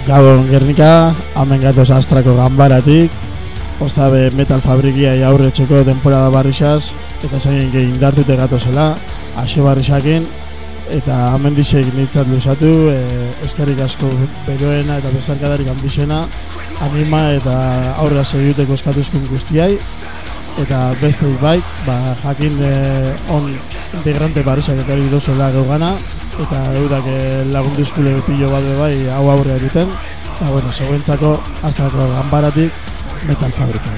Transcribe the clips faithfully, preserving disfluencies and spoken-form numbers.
Gabon Gernika, hemen gatoz Astrako ganbaratik, ostabe metal fabrikiai aurre txeko temporada barrixaz, eta zain gehi indartute gatozela, ase barrixakin, eta hemen dizek nintzat luzatu, e, eskerrik asko beroena eta bezarkadarik ambizena, anima eta aurrera segiteko eskatuzkun guztiai, eta beste bai, ba, jakin e, on integrante barrixak eta hori dozela geugana, eta eurak lagunduzkule pillo bat bai hau aurre egiten, eta bueno, seguentzako Astrako ganbaratik metal fabrika.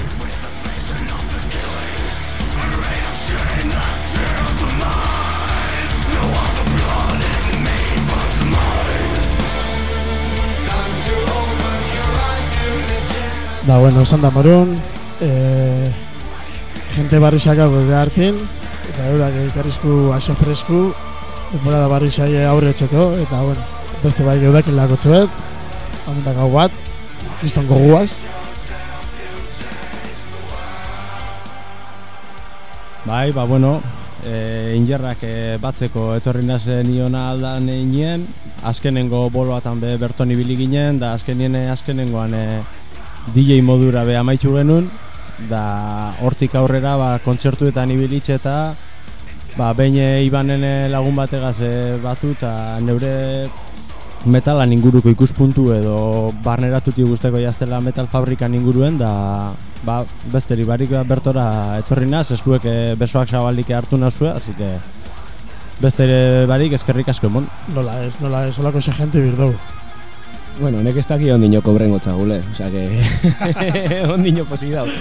Da bueno, esan da morun, e, gente barrixaka gure hartin, eta eurak ekarrizku aso fresku, temporada barri saie aurre txeko, eta bueno, beste bai geudakin lakotxoet, hamendak hau bat, kriston goguaz. Bai, ba bueno, e, injerrak e, batzeko etorri nazen iona aldan eginen, azkenengo boloatan be berton ibili ginen, da azkenien azkenengoan e, D J modura be amaitxu genuen, da hortik aurrera ba, kontzertuetan ibilitxe eta ba, behin Ibanen lagun bategaz batu eta neure metalan inguruko ikuspuntu edo barneratuti guzteko jaztela metal fabrikan inguruen, da ba, besteri barik bertora etorri naz, eskuek besoak zabalik hartu nazue, así que besteri barik eskerrik asko emon. Nola ez, nola ez, olako xe gente birdogu. Bueno, nek ez daki ondino kobrengo txagule, osea que ondino posi dau.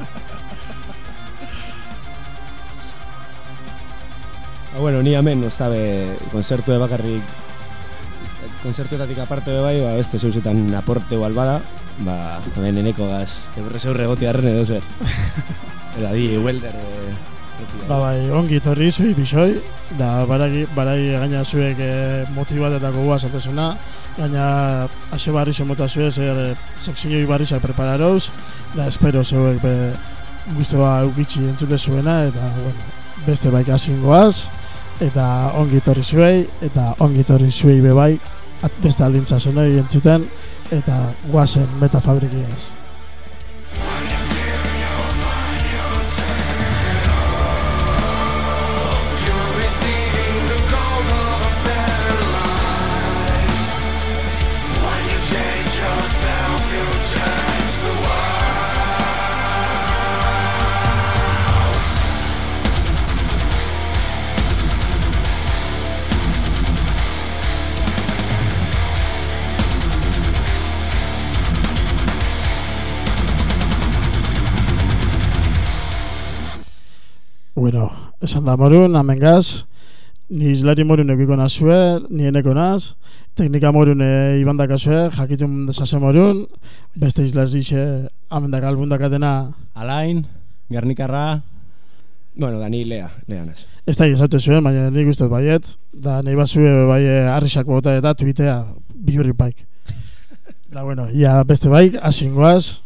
Bueno, ni hemen, ostabe, konzertu bakarrik, konzertuetatik aparte be bai, ba, beste zeuzetan aporte igual bada, ba, hemen eneko gaz, eburre zeurre goti arren edo zer. Eta di, welder, e, ba, bai, ongi torri zui bisoi, da baragi, baragi gaina zuek e, motibatetako guaz atezuna, gaina ase barri zemota zuek, zer sekzioi barri xa prepararoz, da espero zeuek be guztua eukitxi entzute zuena, eta, bueno, beste baik asingoaz, eta ongi torri zuei, eta ongi torri zuei bebai, beste aldintza zenoi entzuten, eta guazen meta fabrikiaz. Bueno, esan da morun, hamen gaz, ni izlari morun eukiko nazue, ni eneko naz, teknika morun e, ibandakazue, jakitun desase morun, beste izlari xe hamen dak albundakatena. Alain, Gernikarra. Bueno, da ni lea, lea naz. Ez da egizatu zuen, baina nik ustez baiet, da nahi bazue bai harrisak bota eta tuitea bihurri baik. Da bueno, ia beste baik, asingoaz.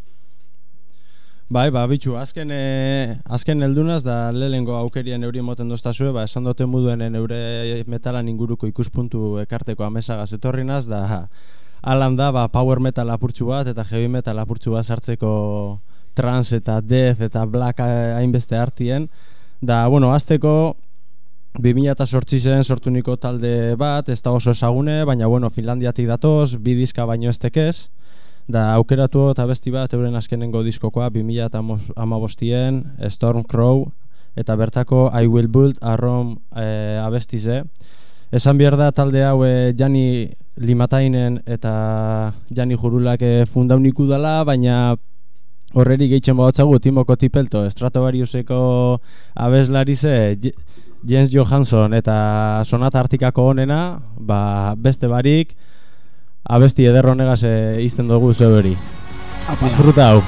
Bai, ba, bitxu, azken, e, azken eldunaz da lehengo aukerien euri moten doztazue, ba, esan duten muduen eure metalan inguruko ikuspuntu ekarteko amesagaz etorrinaz, da alan da, ba, power metal apurtxu bat eta heavy metal apurtxu bat sartzeko trance eta death eta black hainbeste hartien, da, bueno, azteko bi mila zortzian sortu niko talde bat, ez da oso esagune, baina, bueno, Finlandiatik datoz, bi diska baino ez tekez, da aukeratu eta besti bat euren azkenengo diskokoa bi mila hamabostien Stormcrow eta bertako I Will Build a Rome e, abestize. Esan behar da talde hau e, Jani Limatainen eta Jani Jurulak e, fundauniku dela, baina horreri gehitzen bautzagu Timoko Tipelto Stratovariuseko abeslarize Jens Johansson eta Sonata Artikako honena, ba, beste barik abesti ederro negaz e, izten dugu zeberi. Disfruta hau.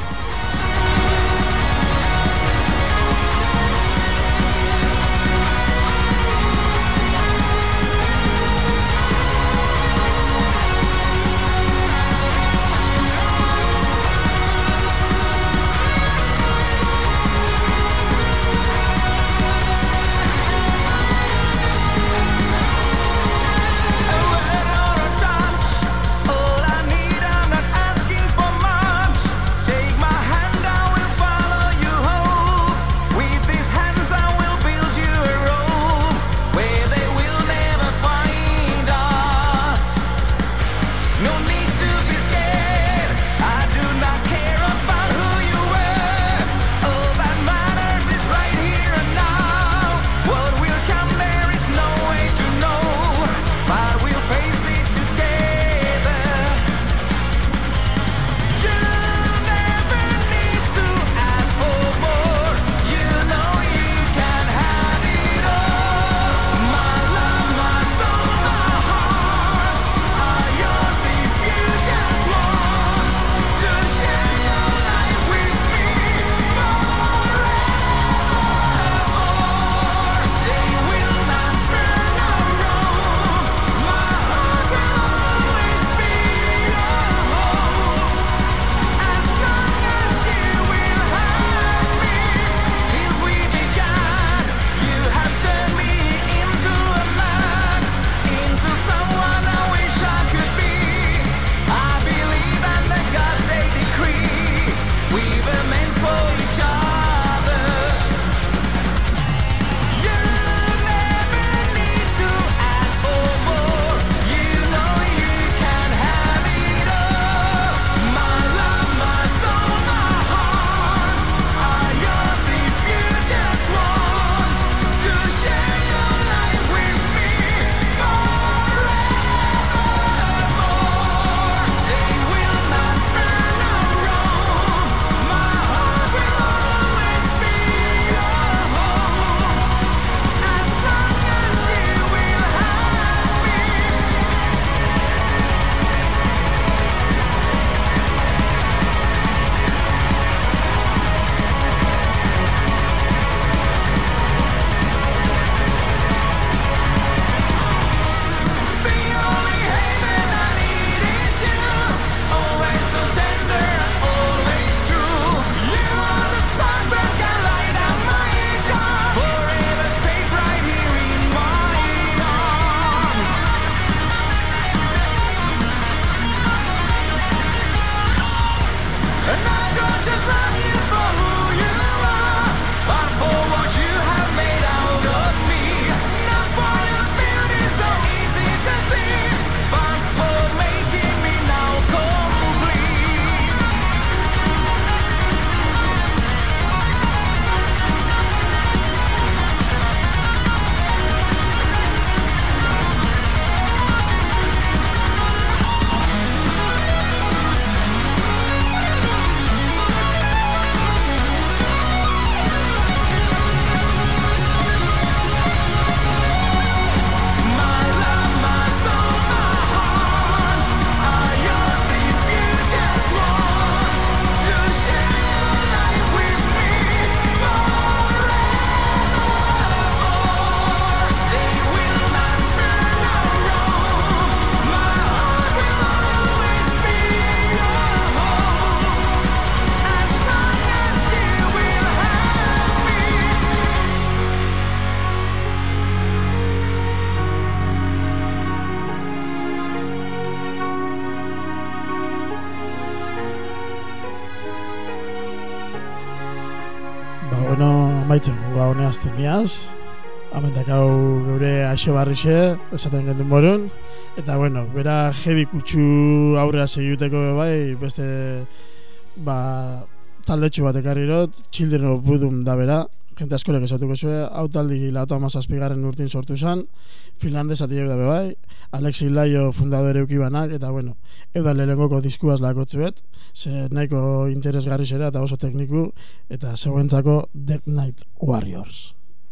All I need maitzen juga honea azteniaz. Amendak hau geure Axe Barrixe, esaten gendun morun. Eta bueno, bera heavy kutsu aurrea segiteko bai, beste ba, taldetxu bat ekarrirot, Children of Bodom da bera. Gente askorek esatuko zue, hau taldi laurogeita hamazazpigarren urtin sortu zen, finlandez atiek da bai, Alexi Laio fundadore eukibanak, eta bueno, eudan lehengoko diskuaz lakotzuet, ze nahiko interesgarri zera eta oso tekniku, eta zeuentzako Death Knight Warriors.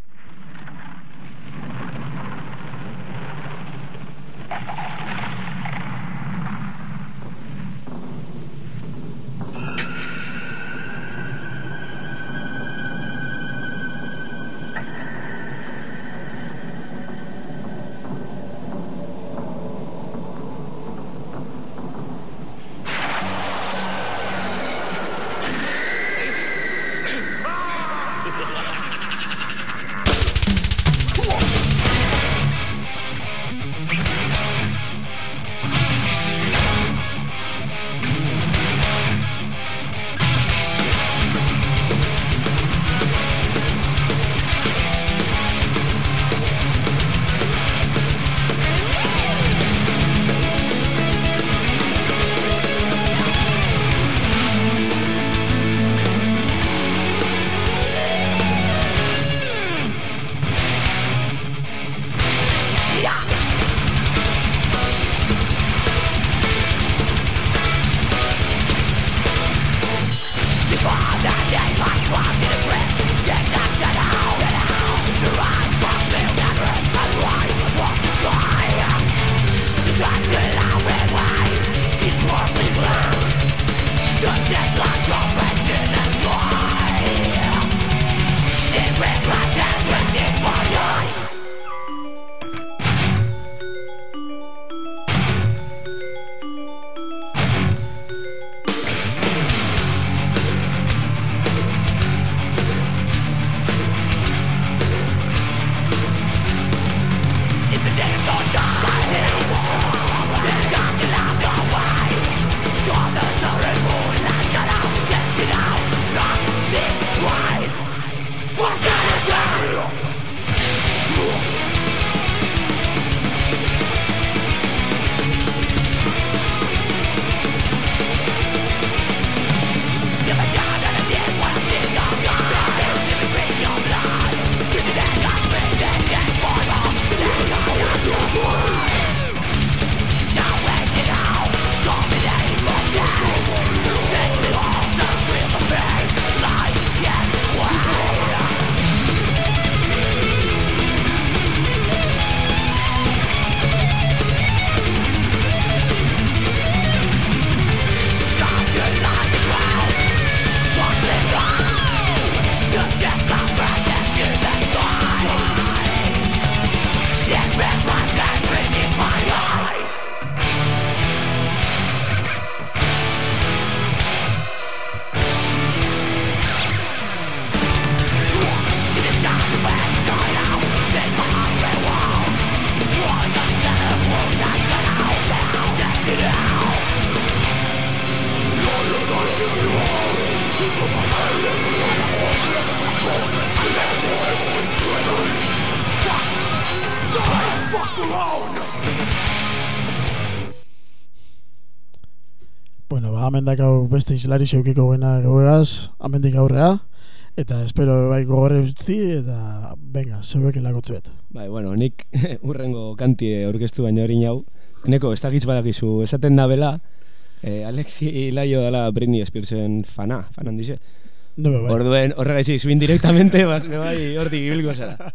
Bueno, ba, amendak hau beste islari zeukiko guena gauegaz, amendik aurrea, eta espero bai gogorre utzi, eta venga, zeuek elakotzuet. Bai, bueno, nik urrengo kantie aurkeztu baina hori hau, eneko ez dakitz badakizu, esaten da bela, eh, Alexi Laio dela Britney Spearsen fana, fanan dize. No, bai. Orduen, horregaizik, zuin direktamente, bas, bai, hortik ibilko zara.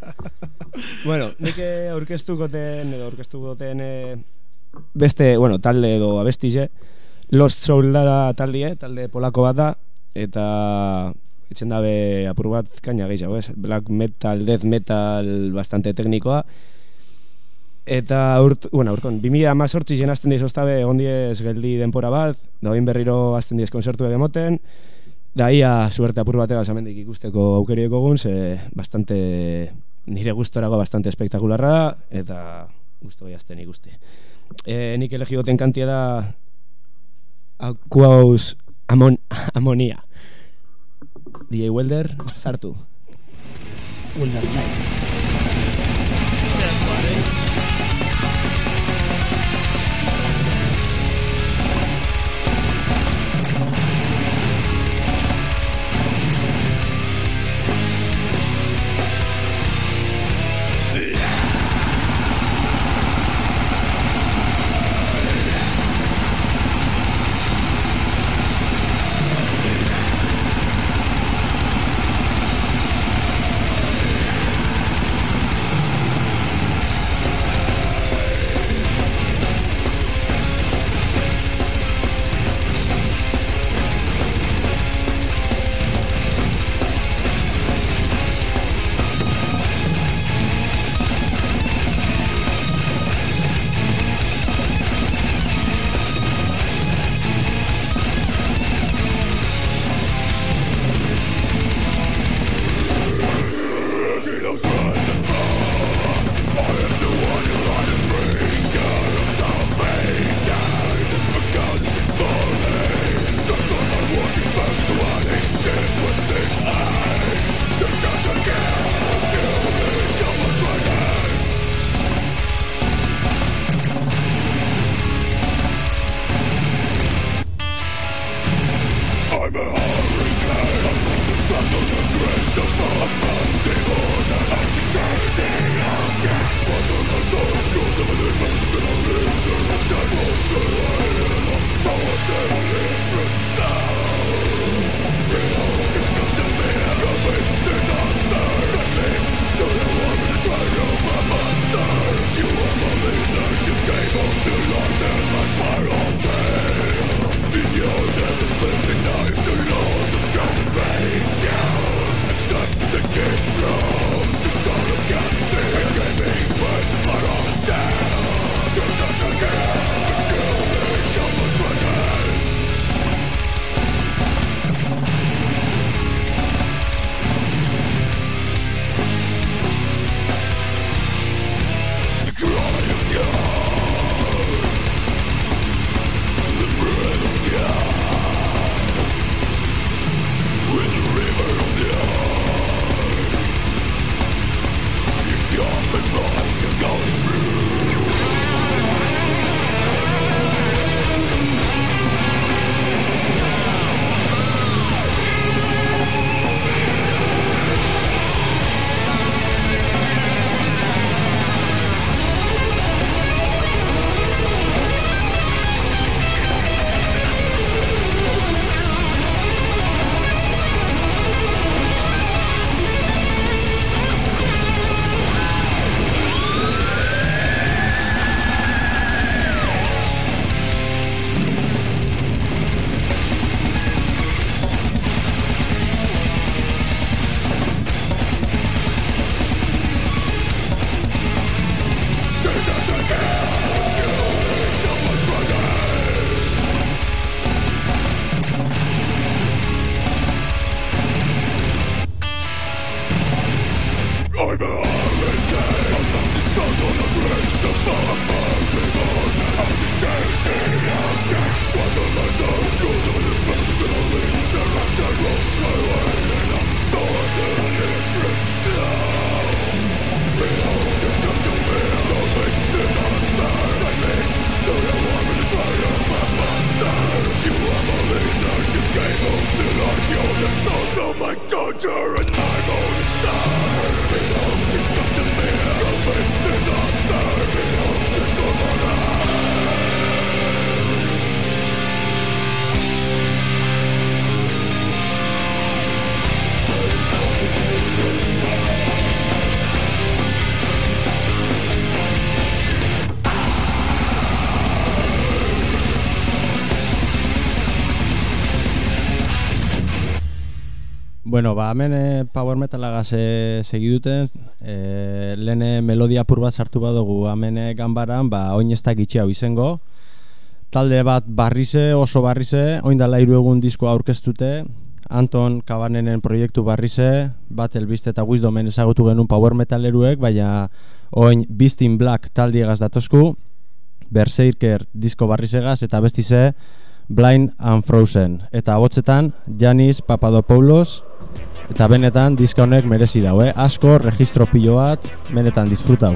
Bueno, nik aurkeztuko ten, edo aurkeztuko ten eh, beste, bueno, talde edo abestize, Lost Soul da taldie, talde polako bat da, eta etxen dabe apur bat kaina gehiago, ez? Black metal, death metal, bastante teknikoa. Eta urt, bueno, urton, bi mila hemezortzi zen azten diz oztabe, egon diez geldi denpora bat, da bain berriro azten diez konzertu edemoten, da ia suerte apur bategaz amendik ikusteko aukerieko gun, ze bastante, nire gustorago bastante espektakularra da, eta gusto gehiazten ikusti. E, nik elegigoten kantia da Aquaus amon, Amonia. D J Welder, sartu. Will Never Night. Bueno, ba, hemen e, power metalagaz e, segiduten, e, lehene melodia apur bat sartu badugu hemen ganbaran, ba, oin ez da gitxi hau izango. Talde bat barrize, oso barrize, oin dala hiru egun diskoa aurkeztute, Anton Kabanenen proiektu barrize, bat elbiste eta Wisdomen ezagutu genuen power metaleruek, baina oin Beast in Black taldiegaz datozku, Berserker disko barrizegaz eta bestize Blind and Frozen. Eta botzetan, Yanis Papadopoulos, eta benetan diska honek merezi dau, eh? Asko, registro pilo bat, benetan disfrutau.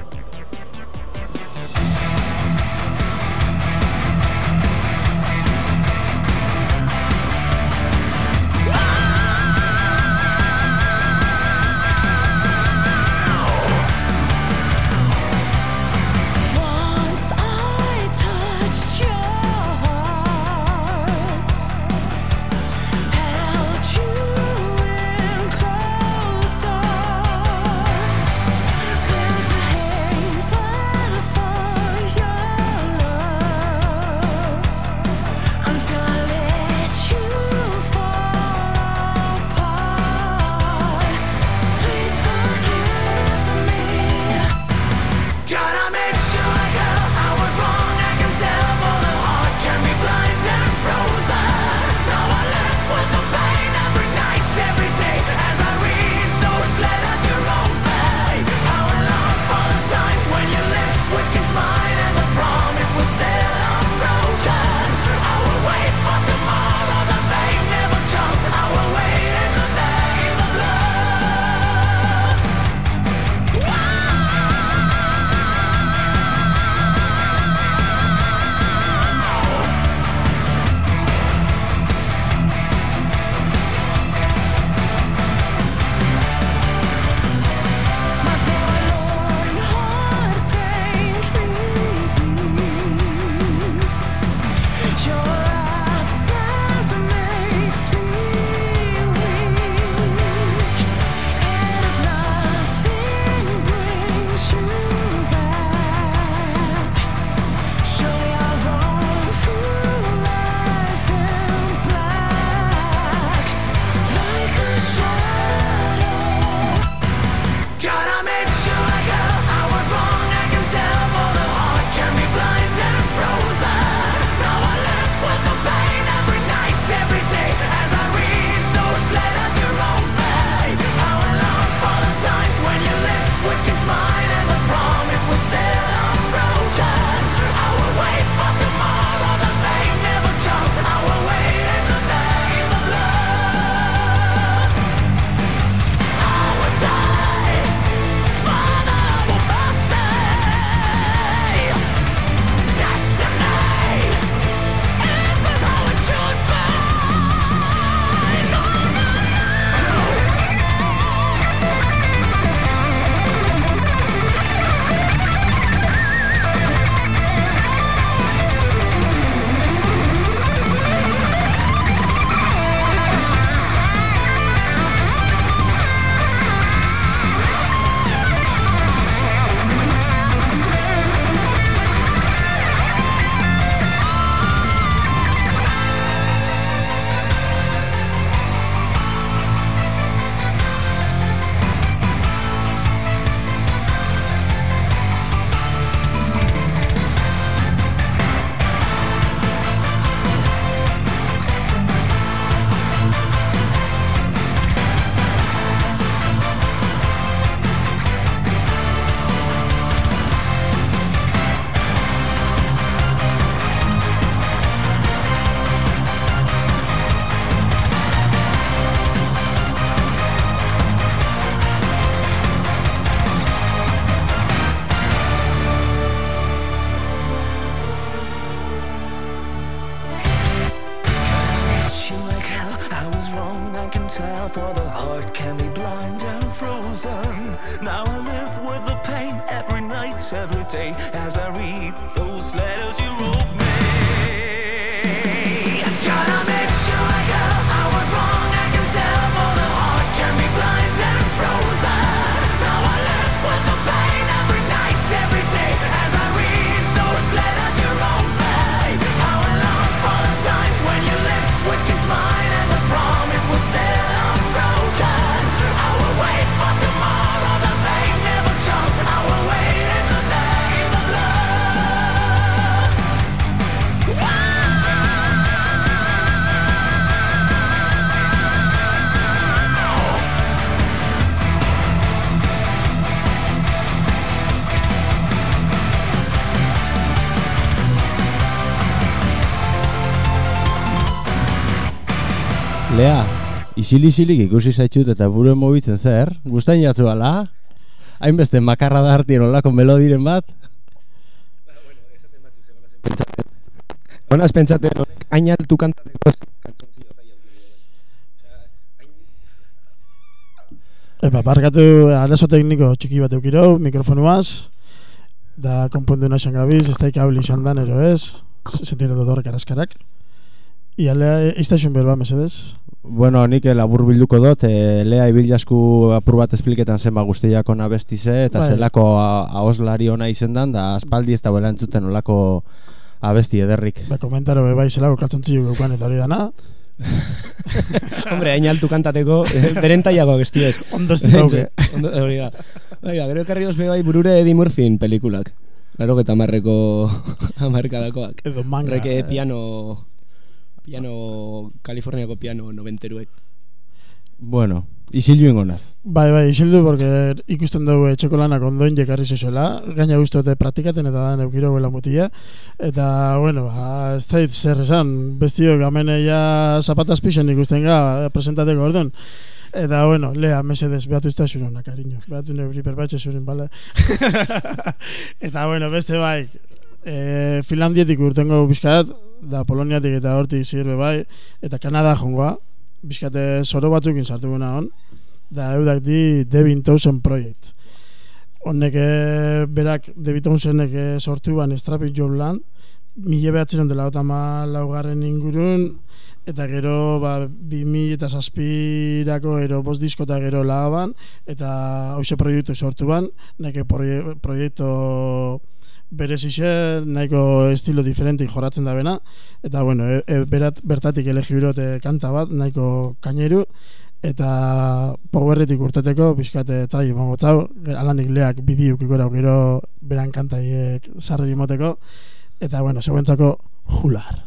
Lea, Isili-isilik ikusi zaitxut eta buruen mobitzen zer? Gustain jatzu ala? Hainbeste makarra da hartien olako melodiren bat? Honaz pentsaten, hain altu kantateko kantzonzio eta Epa, barkatu arazo tekniko txiki bat eukiro, mikrofonuaz, da konpondu nahi gabiz, ez da ikabli izan dan, ero ez, sentitzen dut horrek araskarak. Ialea, iztaxun berba, mesedez? Bueno, nik labur bilduko dut, e, lea ibilasku apur bat espliketan zenba guztiako nabestize, eta bai. zelako ahoslari ona izendan, da aspaldi ez da bela entzuten olako abesti ederrik. Ba, komentaro be bai zelako kaltzontzio geukan eta hori dana. Hombre, hain altu kantateko, beren taiagoak estiez. Ondo ez dauke. Ondo, hori da. Baina, gero ekarri os bai burure Eddie Murphyn pelikulak. Laro eta marreko amarkadakoak. Edo manga. Horreke piano... Piano... Kaliforniako piano noventeruek. Bueno, isildu ingonaz. Bai, bai, isildu, porque ikusten dugu etxeko lanak ondoin jekarri zezuela, gaina guztote praktikaten eta da neukiro bela mutila, eta, bueno, ba, ez da zer esan, bestio gamene ja zapatazpixen ikusten ga, presentateko orduan. Eta, bueno, lea, mesedez, behatu izta zuruna, cariño, behatu nebri perbatxe zurin, bale? Eta, bueno, beste bai, e, Finlandietik urtengo bizkat, da Poloniatik eta hortik zirbe bai, eta Kanada jongoa, bizkate zoro batzukin sartu guna hon, da eudak di Devin Townsend Project. Honek berak Devin Townsendek sortu ban Strapping Your Land, mila behatzen dela otama laugarren ingurun, eta gero ba, bi mila eta zazpirako ero bost disko eta gero lagaban, eta hoxe proiektu sortu ban, neke proie, proiektu berezixe, nahiko estilo diferentik joratzen da bena, eta bueno, e, e, berat, bertatik elegibirote kanta bat, nahiko kaineru, eta powerretik urteteko, bizkate trai emango txau, alanik leak bidiuk ikora gero beran kantaiek sarri moteko, eta bueno, seguentzako Jular.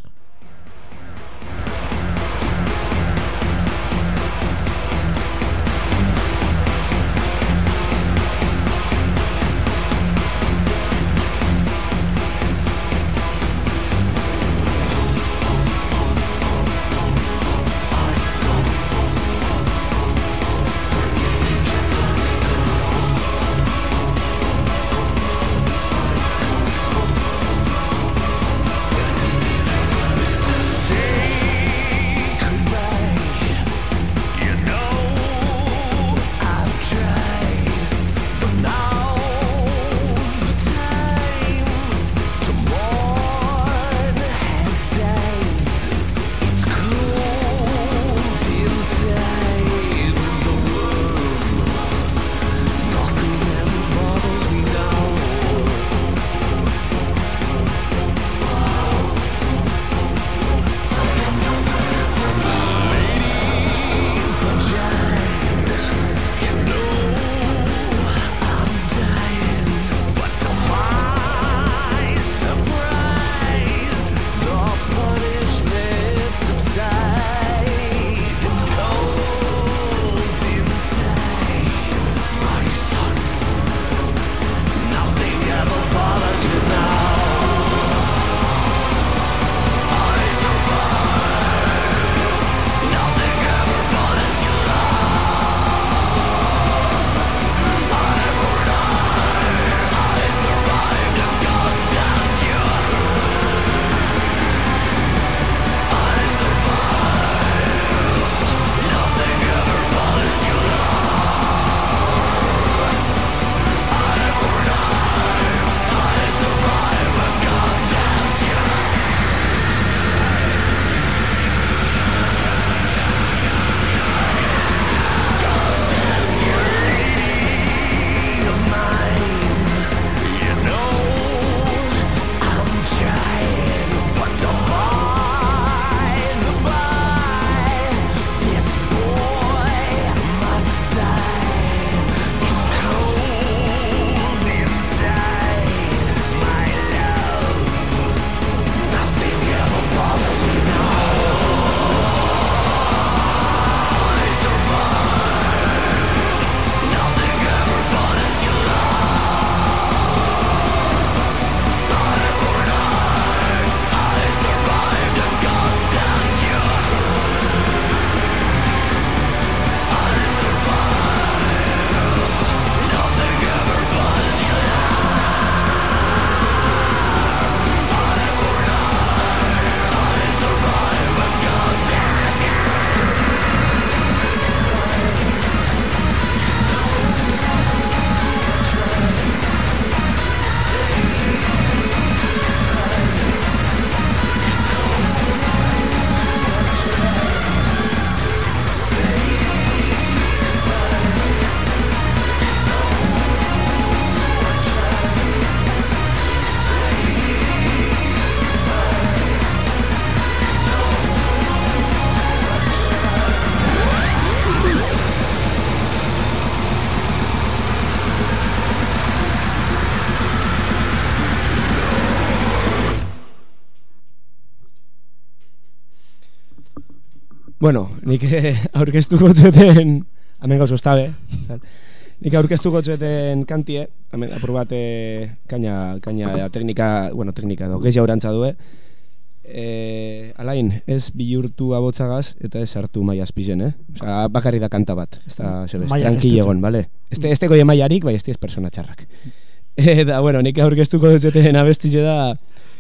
Bueno, nik aurkeztuko zuten, hemen gauz ostabe, nik aurkeztuko zuten kantie, hemen apur bat kaina, kaina teknika, bueno, teknika edo, gezi aurantza due. E, alain, ez bihurtu abotzagaz eta ez hartu maia azpizen, eh? Osa, bakarri da kanta bat, ez da, zebez, tranquil egon, bale? Este, este goie maiarik, bai, este ez persona txarrak. Eta, bueno, nik aurkeztuko zuten abestize da,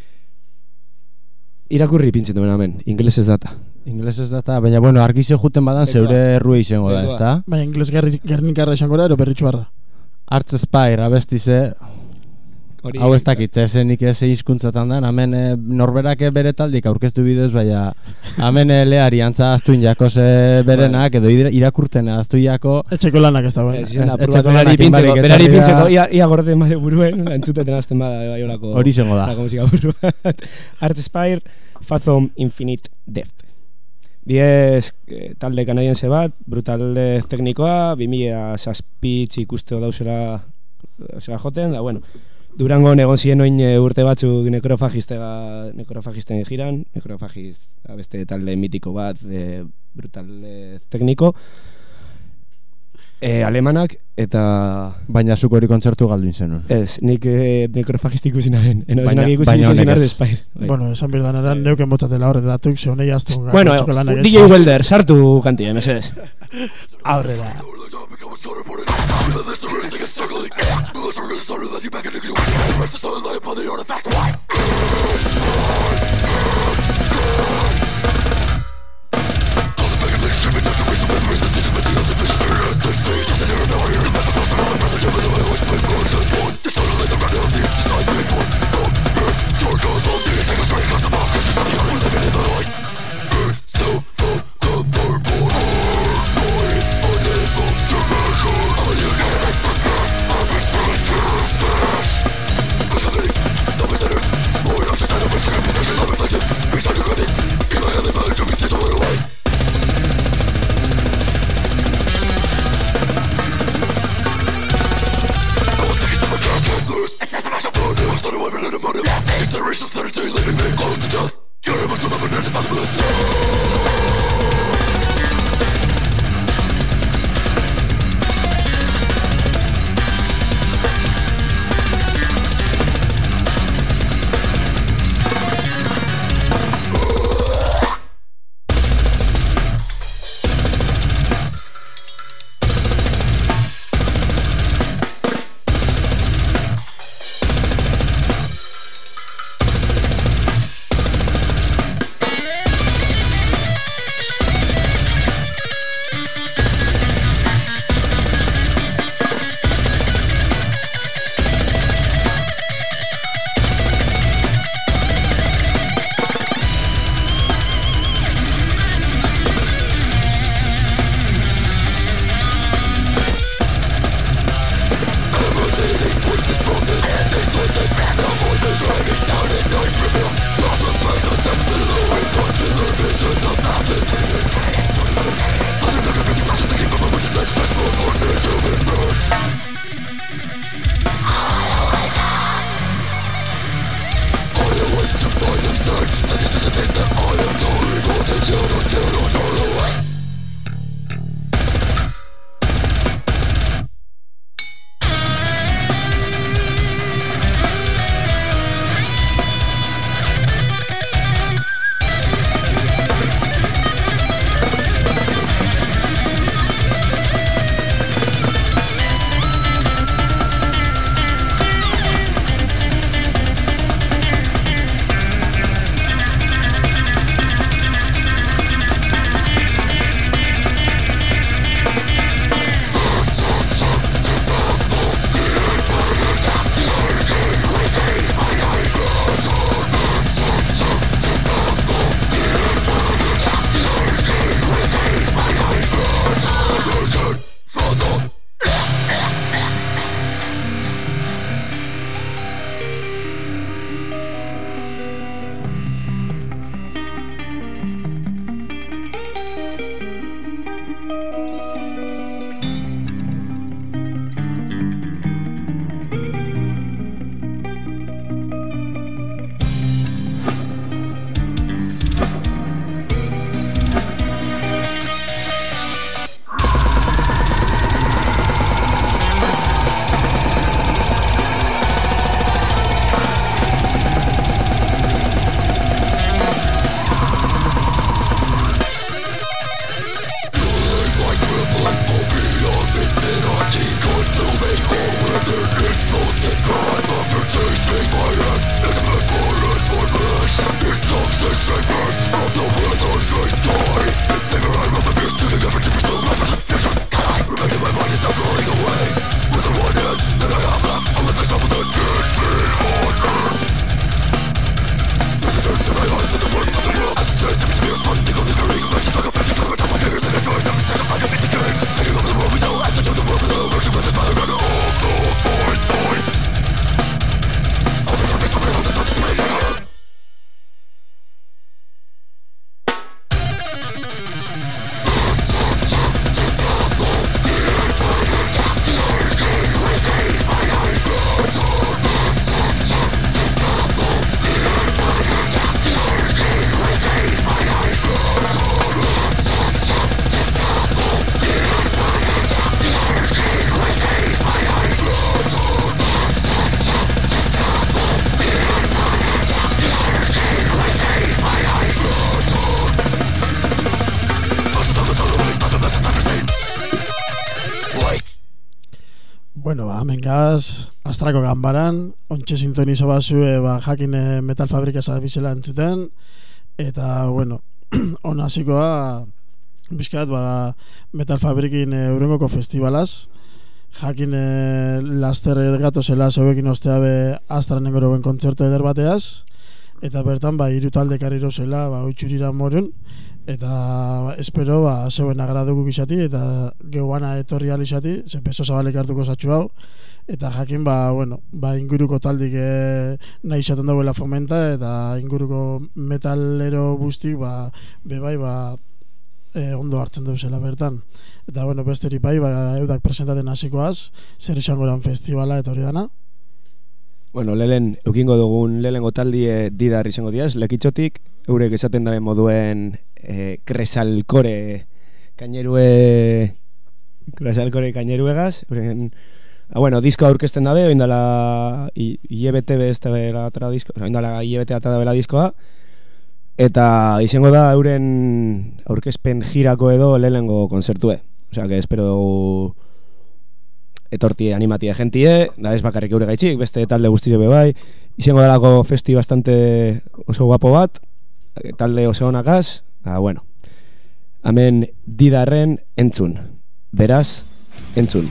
irakurri pintzen duen hemen, ingeles ez data. Ingeles ez data, baina, bueno, argizio juten badan zeure errue izango da, ez da? Baina, ingeles gernikarra izango da, ero berritxuarra. Arts Spire, abestize, hau ez dakit, esenik ez hizkuntzatan da, hemen e, norberak bere taldik aurkeztu bidez, baina hemen e, leari antza aztuin jako ze berenak, edo irakurten aztuin jako... Etxeko lanak ez da, bai. Etxeko lanak inbarik, berari pintzeko, ia, ia gorden bade buruen, entzuteten azten bada, bai olako... Hori zengo da. Lako musika buru bat. Arts Spire, Fathom Infinite Depth. Diez eh, talde kanadiense bat, brutalde teknikoa, bi mila zazpitz ikusteo dauzela joten, da, bueno, Durangon egon ziren oin urte batzuk nekrofagistega, nekrofagisten giran, nekrofagist, beste talde mitiko bat, e, brutalde tekniko, e, alemanak, eta... Baina zuk hori kontzertu galduin zenun. Ez, nik e, nekrofagist ikusi nahen, eno baina, ikusi ikusi Arts Spire. Bueno, esan birdan eran, neuken botzatela horret datuk, ze honei aztu. Bueno, D J Welder, sartu kantia, mesedez. Aurrera. gaz, Astrako ganbaran, ontxe sintonizo bazue, ba, jakin e, metal fabrika zabizela entzuten, eta, bueno, on hasikoa, bizkat, ba, metal fabrikin e, urengoko festivalaz, jakin e, laster gatozela zeuekin osteabe Astran engoroben kontzertu eder bateaz, eta bertan, ba, hiru talde karriro zela, ba, oitxurira morun, eta espero, ba, zeuen agraduko gizati, eta geuana etorri alizati, ze peso zabalek hartuko zatxu hau, eta jakin, ba, bueno, ba, inguruko taldik e, nahi izaten dauela fomenta, eta inguruko metalero guztik, ba, bebai, ba, e, ondo hartzen duzela bertan. Eta, bueno, besterik bai, ba, eudak presentaten hasikoaz, zer izangoran festivala eta hori dana. Bueno, lehen, eukingo dugun lehengo taldie didar izango diaz, lekitxotik, eurek esaten dabe moduen e, kresalkore kainerue kresalkore kaineruegaz, euren, ah, bueno, disko aurkezten dabe, oindala I E B T ez da atara disko, oindala I E B T atara bela diskoa, eta izango da euren aurkezpen girako edo lehengo konzertue. Osea, que espero dugu etortie animatia gentie, da ez bakarrik eure gaitxik, beste talde guztio bebai, izango dalako festi bastante oso guapo bat, talde oso honakaz, da bueno, hemen didarren entzun, beraz, entzun.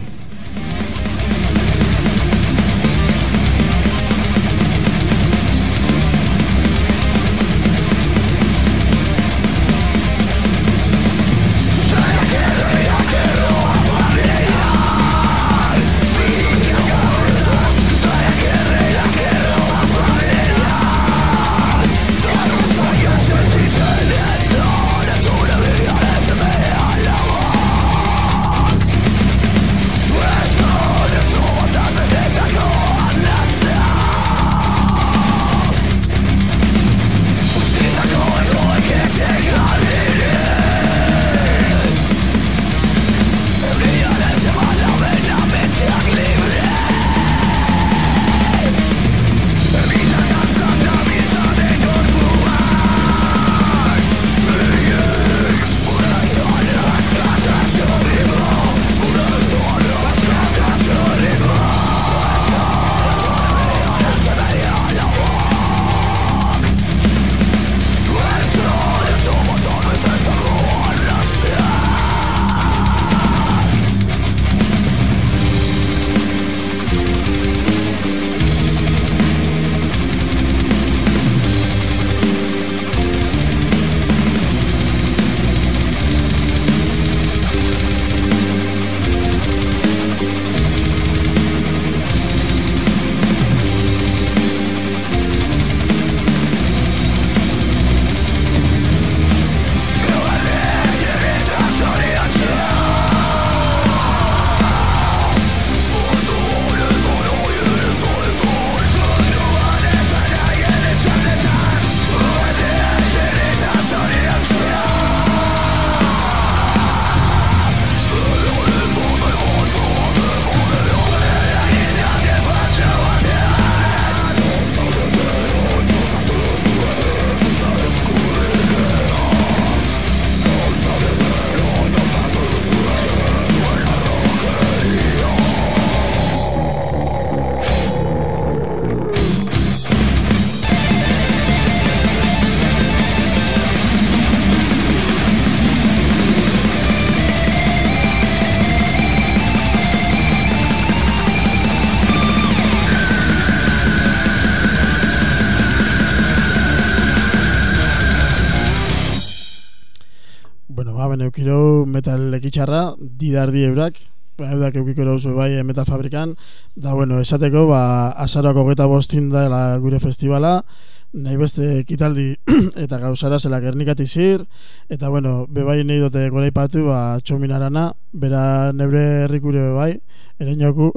Eukiro metal lekitxarra, didardi eurak, ba, eudak eukiko erozu bai metal fabrikan, da bueno, esateko, ba, azaroako geta bostin da gure festivala, nahi beste ekitaldi eta gauzara zela Gernikati zir, eta bueno, bebai nahi dute gora ipatu, ba, txominarana, bera nebre herrikure bebai, ereinoku,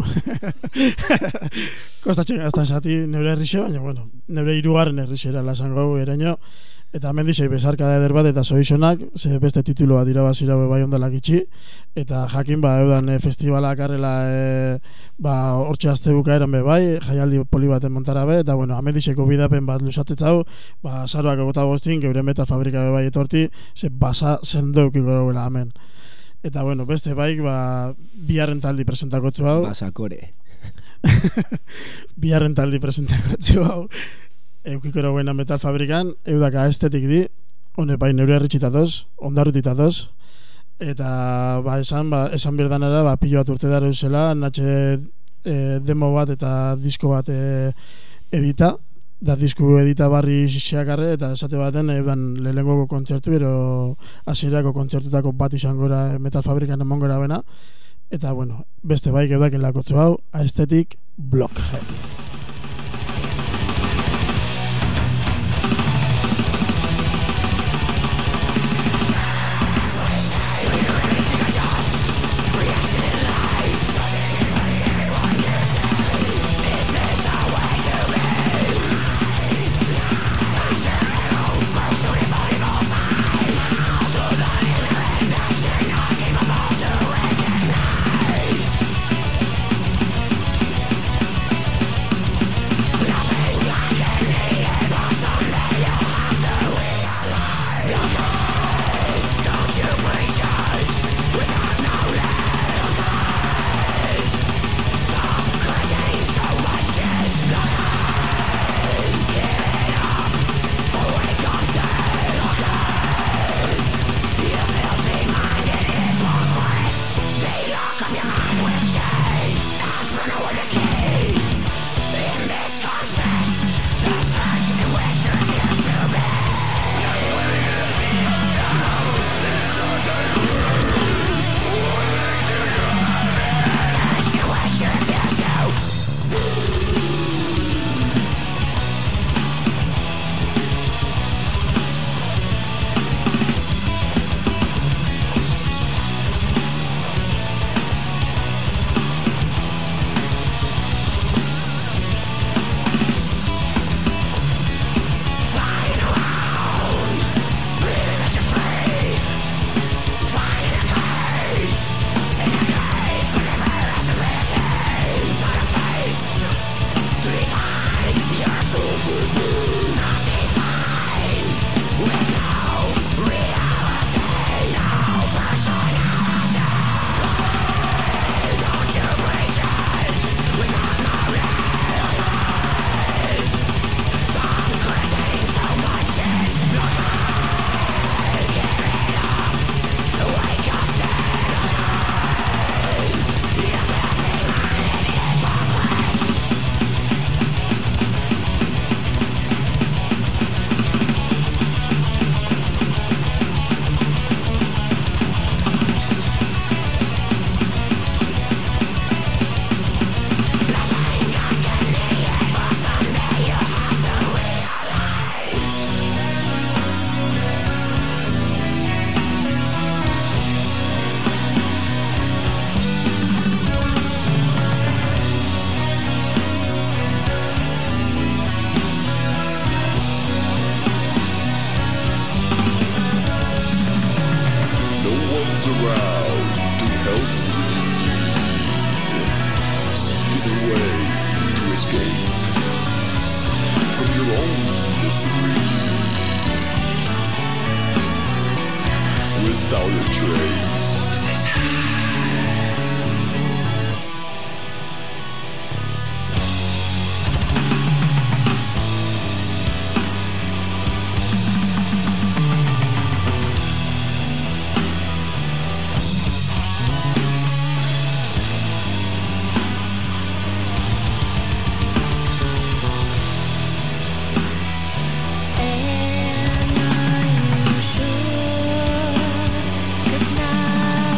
kostatxen gazta esati nebre herrixe, baina bueno, nebre hirugarren herrixera lasango ereino, eta hemen dizei bezarkada eder bat eta zoizonak, ze beste tituloa dira bazira bai ondalak itxi, eta jakin ba eudan e, festivalak arrela e, ba hortxe azte bukaeran be bai, jaialdi poli baten montara be, eta bueno, hemen dizeko bidapen bat lusatzau, ba azaroak egota goztin, geure metal fabrika be bai etorti, ze basa sendoukiko gauela hemen. Eta bueno, beste baik, ba biharren taldi presentakotzu hau. Basakore. biharren taldi presentako atxio hau eukikoro buena metal fabrikan eudaka estetik di hone bai neure herritxitatoz ondarrutitatoz eta ba esan ba, esan berdanara ba, pilo bat urte dara eusela natxe e, demo bat eta disko bat e, edita da disku edita barri xixeakarre eta esate baten eudan lehengoko kontzertu ero hasierako kontzertutako bat izangora metal fabrikan emongora bena eta bueno, beste baik eudaken lakotzu hau Aesthetic Blockhead. And I'm sure, 'cause now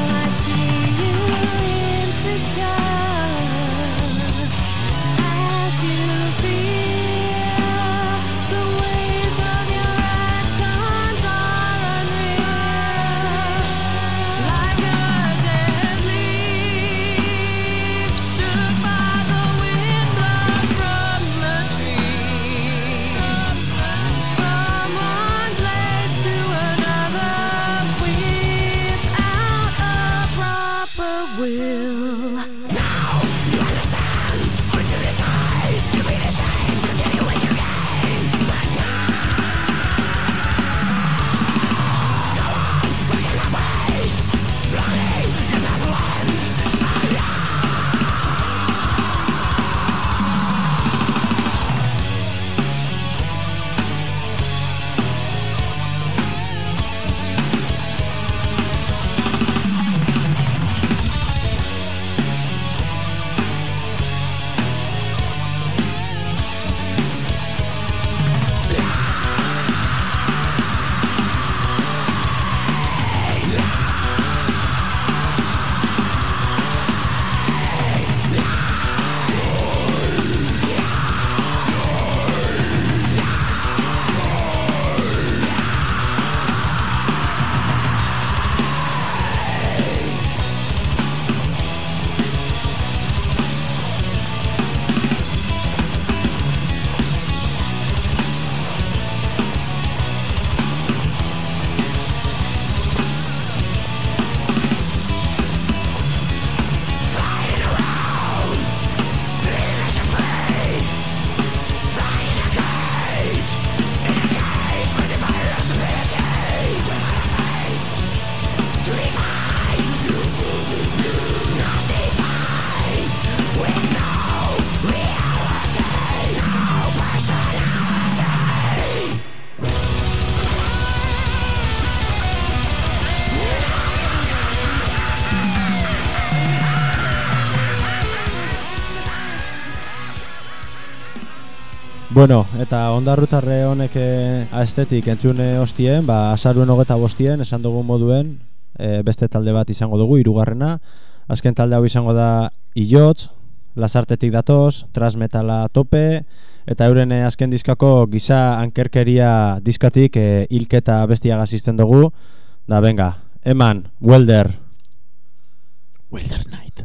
Bueno, eta ondarrutarre honek e, aestetik entzune hostien, ba, azaruen hogeta bostien, esan dugu moduen, e, beste talde bat izango dugu, hirugarrena. Azken talde hau izango da Illotz, Lasartetik datoz, Transmetala tope, eta euren e, azken diskako giza ankerkeria diskatik e, hilketa bestiaga izten dugu. Da, venga, eman, Welder. Welder Night.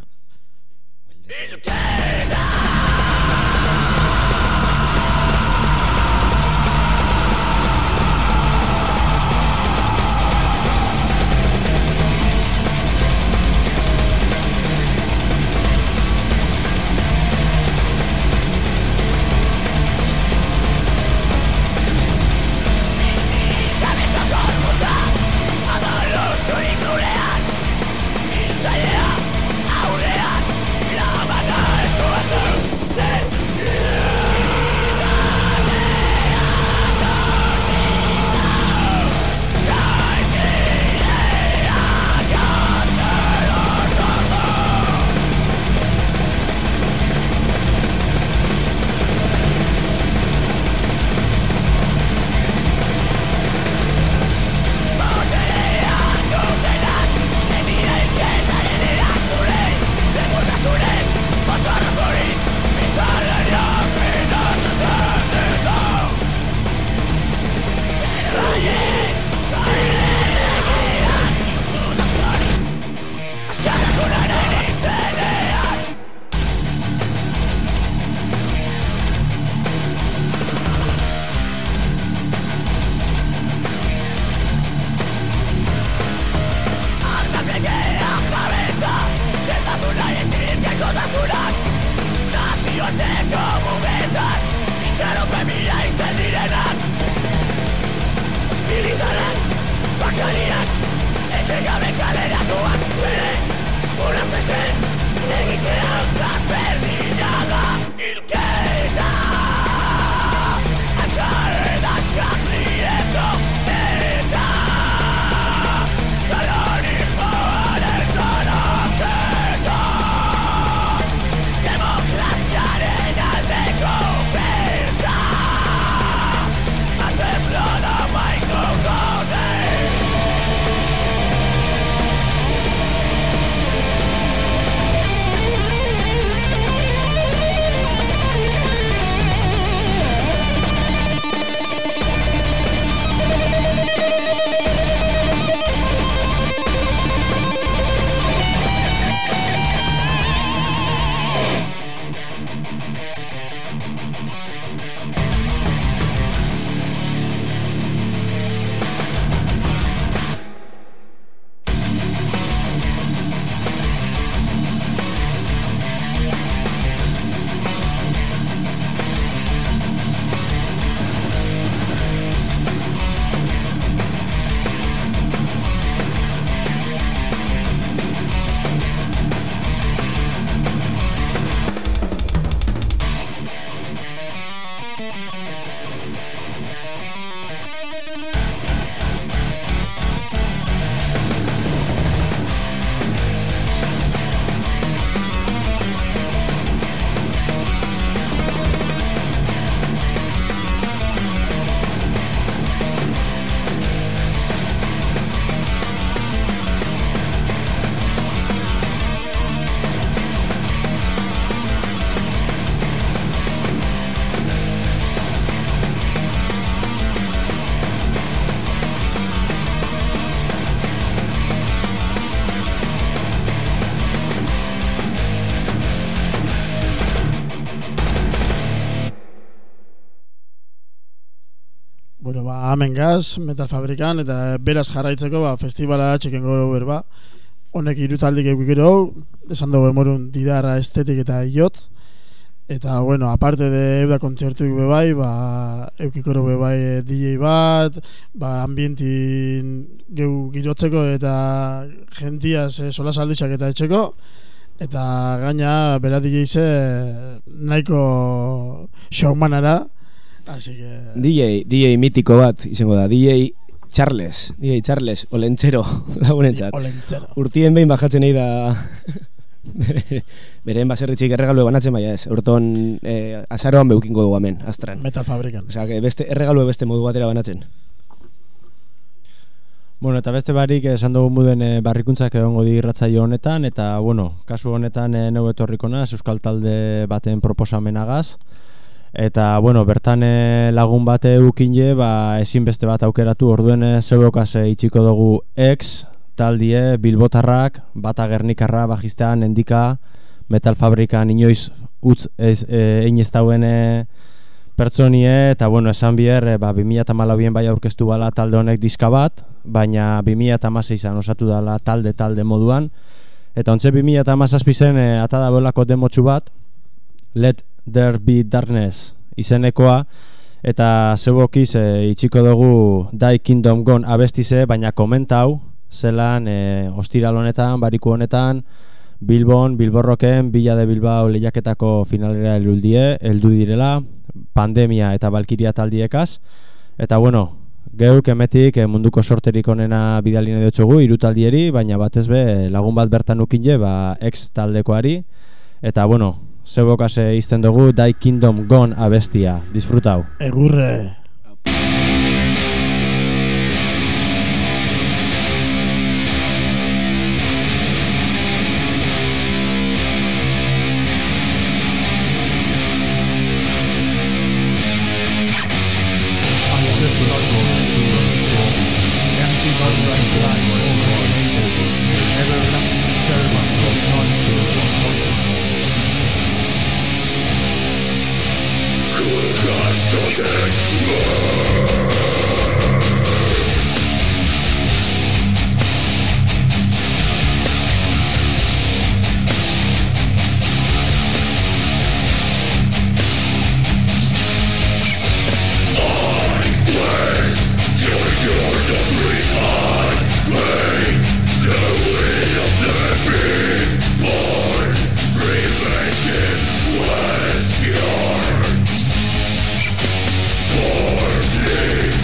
Bueno, ba, hemen gaz, Metal Fabrikan, eta beraz jarraitzeko, ba, festivala txeken goro berba. Honek irutaldik eukikero, esan dugu emorun Didarra, Estetik eta Illotz. Eta, bueno, aparte de euda kontzertuik bebai, ba, eukikoro bebai D J bat, ba, ambientin geu girotzeko eta gentiaz e, sola saldizak eta etxeko. Eta gaina, bera D J ze nahiko showmanara. Así que... D J, D J mitiko bat izango da, D J Charles, D J Charles, Olentzero, lagunentzat. Olentzero. Urtien behin bajatzen nahi da Beren baserritxik erregalue banatzen baina ez. Horton eh, azaroan beukingo dugu hemen, Astran. Metal Fabrikan. Osea, que beste erregalue beste modu batera banatzen. Bueno, eta beste barik esan dugu muden e, barrikuntzak egongo di irratzaio honetan, eta, bueno, kasu honetan e, neu etorriko naz, euskal talde baten proposamenagaz. Eta, bueno, bertan e, lagun bate ukinje, ba, ezinbeste bat aukeratu, orduen e, zeubokaz e, itxiko dugu ex, taldie, bilbotarrak, bata gernikarra, bajistean, endika, Metal Fabrikan inoiz utz ez, e, egin ez dauen e, pertsonie, eta, bueno, esan bier, e, ba, bi mila hamalauan bai aurkeztu bala talde honek diska bat, baina bi mila hamaseian osatu dala talde-talde moduan, eta ontze bi mila hamazazpizen e, ata da bolako demotxu bat, Let There Be Darkness izenekoa, eta zeubokiz e, itxiko dugu Die Kingdom Gone abestize, baina komentau, zelan e, ostiral honetan, bariku honetan, Bilbon, Bilborroken, Villa de Bilbao lehiaketako finalera eluldie, heldu direla, pandemia eta Valkyria taldiekaz, eta bueno, geuk emetik e, munduko sorterik onena bidaline dutxugu, hiru taldieri, baina batez be lagun bat bertan ukinje, ba, ex taldekoari, eta bueno, zeubokase izten dugu Die Kingdom Gone abestia, disfrutau. Egurre! Born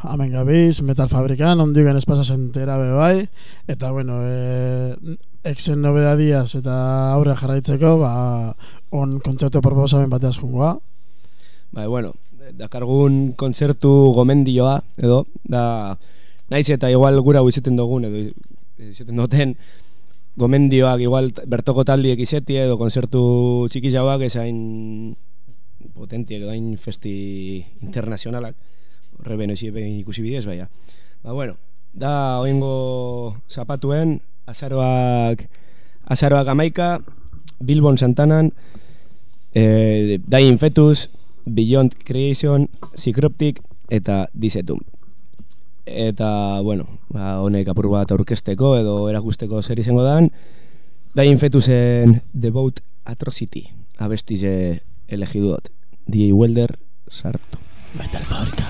hemen gabiz, metal fabrikan, ondigen espasa zentera be bai, eta bueno, e, exen nobedadiaz eta aurre jarraitzeko, ba, on kontzertu proposamen bateaz jungoa. Ba, bueno, dakargun kontzertu gomendioa, edo, da, naiz eta igual gura izaten dugun, edo izaten duten, gomendioak igual bertoko taldiek izetie, edo kontzertu txikizauak esain potentiek, edo hain festi internazionalak, horre beno ikusi bidez, baina. Ba, bueno, da, oingo zapatuen, azaroak, azaroak amaika, Bilbon Santanan, eh, Dying Fetus, Beyond Creation, Psychroptic eta Disetum. Eta, bueno, ba, honek apur bat aurkesteko edo erakusteko zer izango dan, Dying Fetusen Devout Atrocity abestize elegidut. D J Welder, sartu. Metal Fabrika.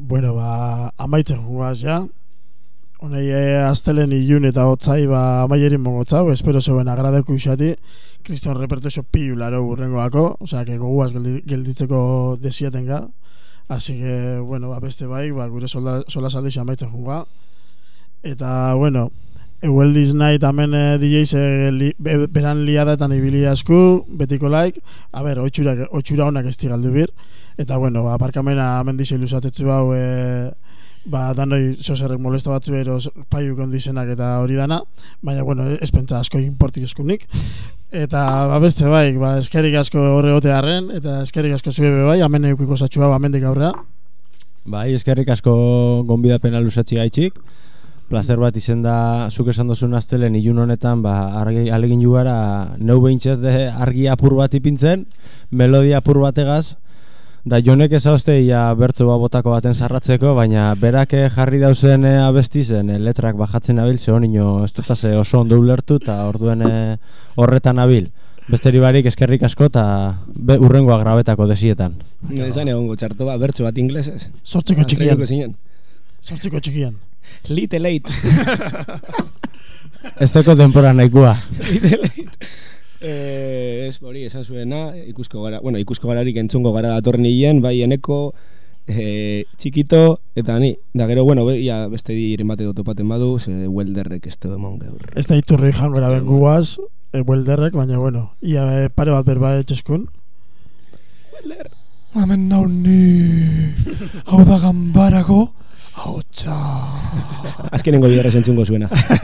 bueno, ba, amaitzen jugaz, ja. Honei, e, aztelen ilun eta hotzai, ba, amaierin mongotzau, espero zeuen agradeko usati, kriston repertosio piu laro urrengoako, osea, que goguaz gelditzeko desiaten ga. Así que, bueno, ba, beste bai, ba, gure sola, sola saldiz amaitzen junga. Eta, bueno, Eueldiz nahi tamen eh, D Js eh, li, be, beran liadaetan ibili asku, betiko like, a ber, oitxura, oitxura honak ez tigaldu bir. Eta, bueno, ba, parkamena mendize ilusatetzu hau, e, ba, danoi zoserrek molesta batzu eros paiu kondizenak eta hori dana, baina, bueno, ez pentsa asko inportik eskunik. Eta, ba, beste bai, ba, eskerik asko horregote harren, eta eskerik asko zubebe bai, amen eukiko zatxua, ba, amendik aurrea. Bai, eskerrik asko gonbidapena lusatzi gaitxik. Plazer bat izen da, zuk esan dozun aztelen ilun honetan, ba, argi, alegin jugara, neu behintzet argi apur bat ipintzen, melodia apur bategaz, da jonek ezauzte ia bertzo botako baten sarratzeko, baina berak jarri dauzen abestizen, letrak bajatzen abil, ze honino ez dut oso ondo ulertu, eta orduen horretan abil. Besteri barik eskerrik asko eta urrengoa grabetako desietan. Esan egongo txarto ba, bertso bat inglesez. Sortzeko txikian. Sortzeko txikian. Little late. Ez teko denpora nahikoa. Little late. Eh, ez hori esan zuena, ikusko gara, bueno, ikusko gararik entzungo gara datorren hilen, bai eneko, eh, txikito, eta ni, da gero, bueno, be, ia beste diren bate dotopaten badu, ze welderrek ez du emon gaur. Ez da iturri jango eraben guaz, e, welderrek, baina, bueno, ia e, pare bat berba etxeskun. Welder. Hemen nau ni, hau da ganbarako, hau txa. Azkenengo biderrez entzungo zuena.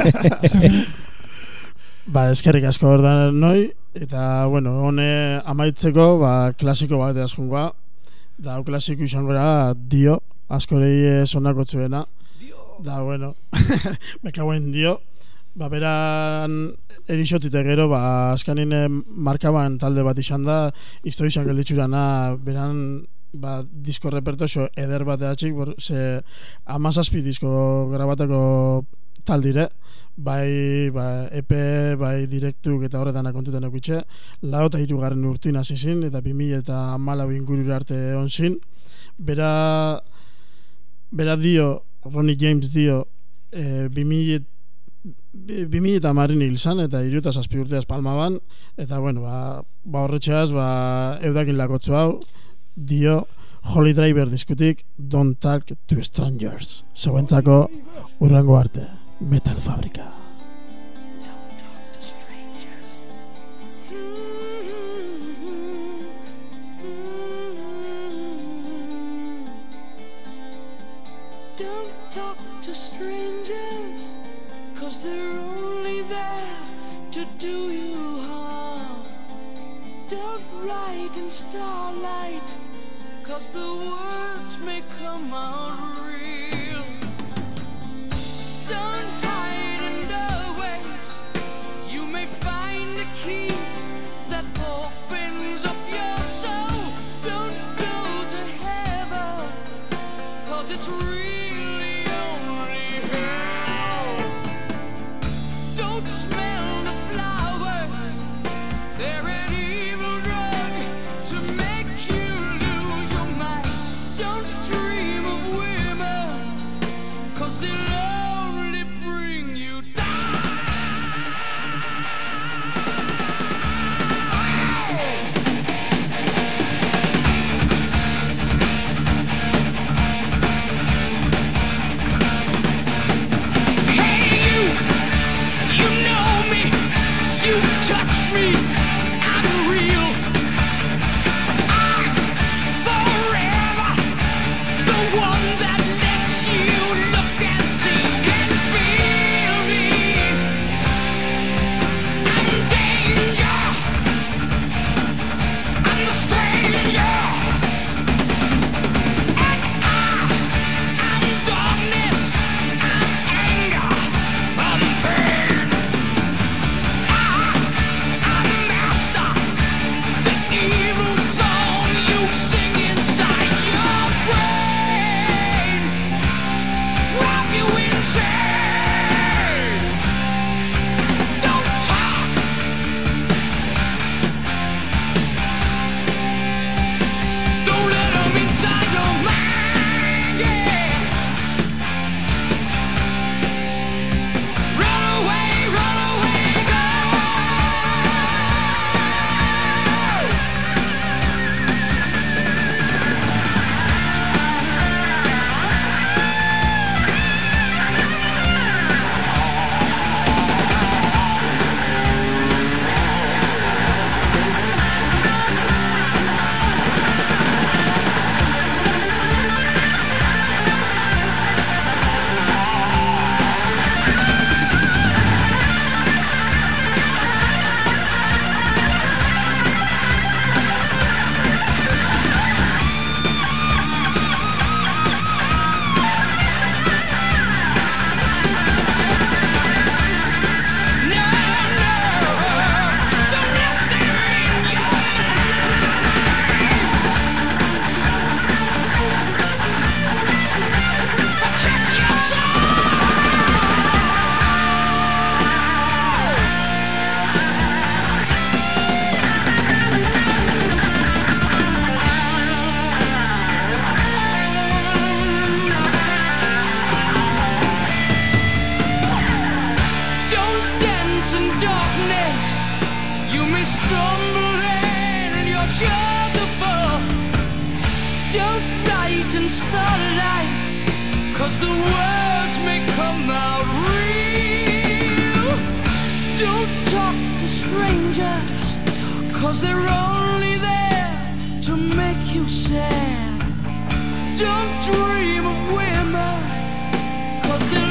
Ba, eskerrik asko hor da noi, eta, bueno, hone amaitzeko, ba, klasiko bat askungoa, da, hau klasiko izan gora, dio, askorei sonako tzuena. Da, bueno, mekauen dio, ba, beran erixotite gero, ba, azkanin markaban talde bat izan da, izto izan gelditxurana, beran, ba, disko repertosio eder bat edatxik, ze amazazpi disko grabatako taldire, bai, ba, E P, bai, direktuk eta horretan akontutan ekutxe, lau eta hirugarren urtin hasi zin, eta bi mila eta hamalau ingurura arte on zin. Bera, bera dio, Ronnie James dio, e, bi mila eta hamarin hil zan, eta hiru eta zazpi urteaz palma ban, eta, bueno, ba, ba horretxeaz, ba, eudakin lakotzu hau, dio, Holy Driver diskutik, Don't Talk to Strangers. Zeuentzako urrengo arte, Metal Fabrika. Don't talk to strangers, 'cause they're only there to do you harm. Don't write in starlight, 'cause the words may come out real. Don't hide in doorways, you may find a key that opens up your soul. Don't go to heaven, 'cause it's really only hell. Don't smell the flowers, they're an evil drug to make you lose your mind. Don't dream of women, 'cause they'll only bring you down. Hey you, you know me, you touch me, I'm real. I'm forever the one that lets you look and see. 'cause the words may come out real. Don't talk to strangers, 'cause they're only there to make you sad. Don't dream of women, 'cause they're